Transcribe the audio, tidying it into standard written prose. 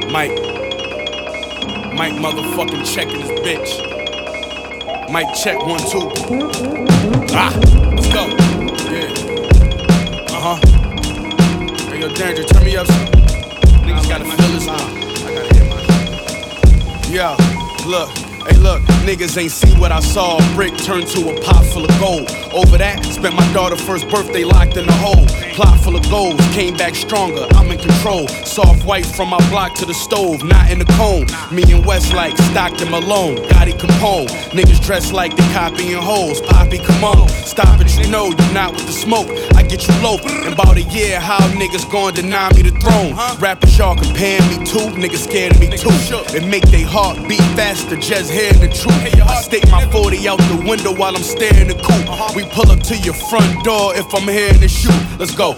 Mike motherfucking checking his bitch. Mike check 1, 2. Let's go. Yeah. Hey, yo, Danger, turn me up some. Niggas gotta feel this one. I gotta hear my shit. Yeah, look. Hey look, niggas ain't see what I saw. A brick turned to a pot full of gold. Over that, spent my daughter's first birthday locked in a hole. Plot full of goals, came back stronger, I'm in control. Soft white from my block to the stove, not in the cone. Me and West like Stockton Malone, Gotti Capone. Niggas dressed like they copying hoes. Poppy, come on, stop it, you know you not with the smoke. I get you low. In about a year, how niggas gon' deny me the throne? Rappers y'all comparing me to, niggas scared of me too. It make they heart beat faster, just hearing the truth. I stick my 40 out the window while I'm staring the coupe. We pull up to your front door if I'm hearing the shoot. Let's go.